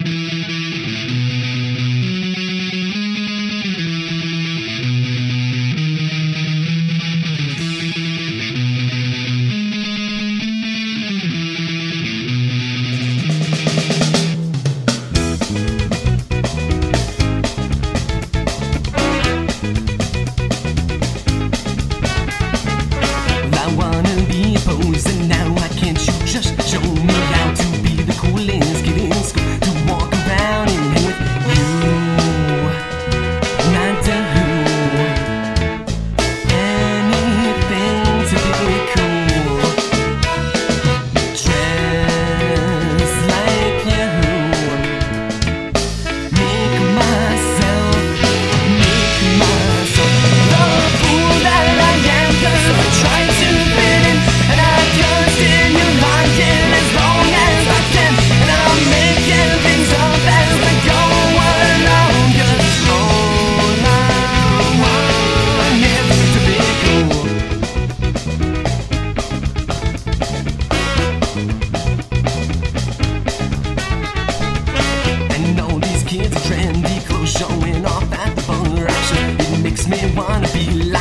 And now why can't you just show me how to be the coolest kid in school, to walk around and hang with you, not to who, anything to be cool, dress like you, make myself the fool that I am, 'cause I try to fit in. And I continue lying as long as I can, and I'm making things up as I go along, 'cause all I want is to be cool. And all these kids are trendy clothes showing off at the bar action. It makes me wanna be